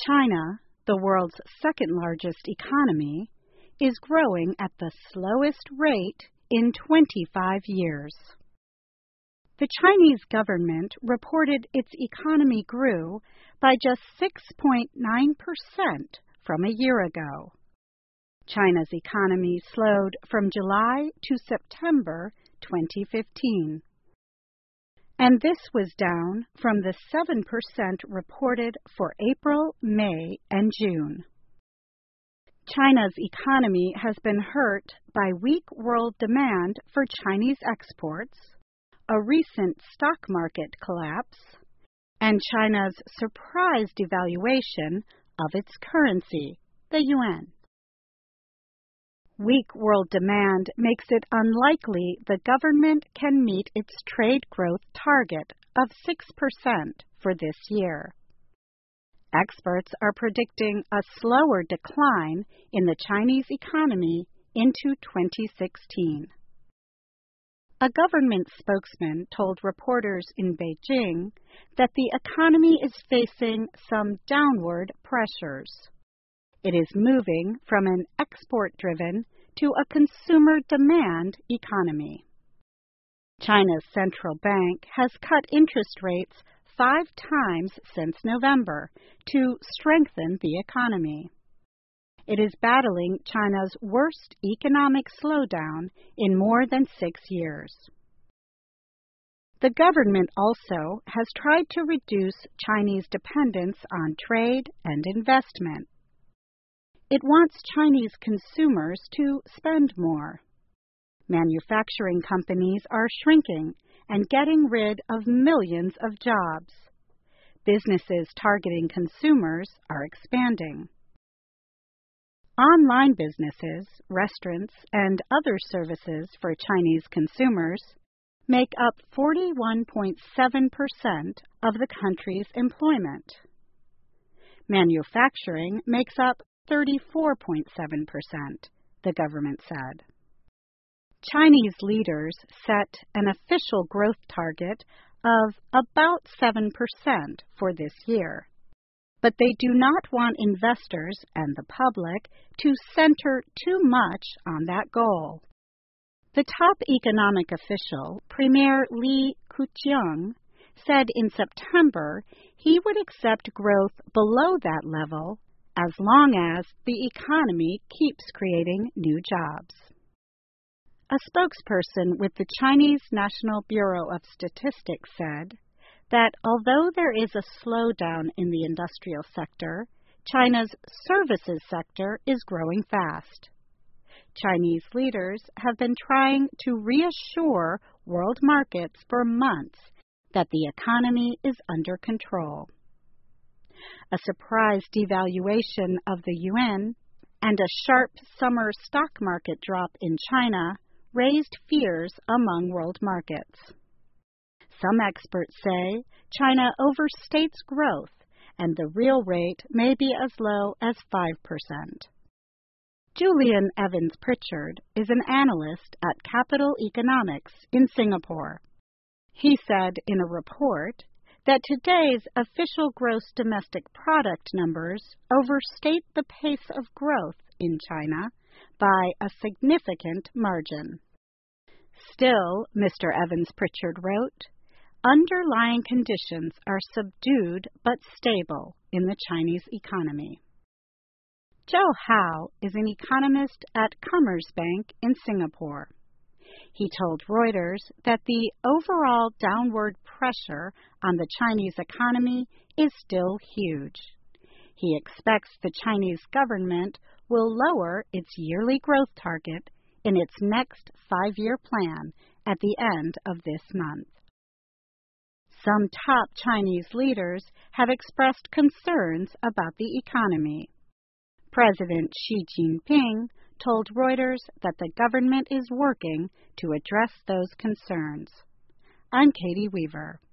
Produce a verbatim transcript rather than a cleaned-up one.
China, the world's second-largest economy, is growing at the slowest rate in twenty-five years. The Chinese government reported its economy grew by just six point nine percent from a year ago. China's economy slowed from July to September twenty fifteen. And this was down from the seven percent reported for April, May, and June. China's economy has been hurt by weak world demand for Chinese exports, a recent stock market collapse, and China's surprise devaluation of its currency, the yuan. Weak world demand makes it unlikely the government can meet its trade growth target of six percent for this year. Experts are predicting a slower decline in the Chinese economy into twenty sixteen. A government spokesman told reporters in Beijing that the economy is facing some downward pressures. It is moving from an export-driven to a consumer demand economy. China's central bank has cut interest rates five times since November to strengthen the economy. It is battling China's worst economic slowdown in more than six years. The government also has tried to reduce Chinese dependence on trade and investment. It wants Chinese consumers to spend more. Manufacturing companies are shrinking and getting rid of millions of jobs. Businesses targeting consumers are expanding. Online businesses, restaurants, and other services for Chinese consumers make up forty-one point seven percent of the country's employment. Manufacturing makes up thirty-four point seven percent, the government said. Chinese leaders set an official growth target of about seven percent for this year. But they do not want investors and the public to center too much on that goal. The top economic official, Premier Li Keqiang, said in September he would accept growth below that level as long as the economy keeps creating new jobs. A spokesperson with the Chinese National Bureau of Statistics said that although there is a slowdown in the industrial sector, China's services sector is growing fast. Chinese leaders have been trying to reassure world markets for months that the economy is under control. A surprise devaluation of the yuan and a sharp summer stock market drop in China raised fears among world markets. Some experts say China overstates growth and the real rate may be as low as five percent. Julian Evans Pritchard is an analyst at Capital Economics in Singapore. He said in a report that today's official gross domestic product numbers overstate the pace of growth in China by a significant margin. Still, Mister Evans Pritchard wrote, underlying conditions are subdued but stable in the Chinese economy. Zhou Hao is an economist at Commerzbank in Singapore. He told Reuters that the overall downward pressure on the Chinese economy is still huge. He expects the Chinese government will lower its yearly growth target in its next five-year plan at the end of this month. Some top Chinese leaders have expressed concerns about the economy. President Xi Jinping told Reuters that the government is working to address those concerns. I'm Katie Weaver.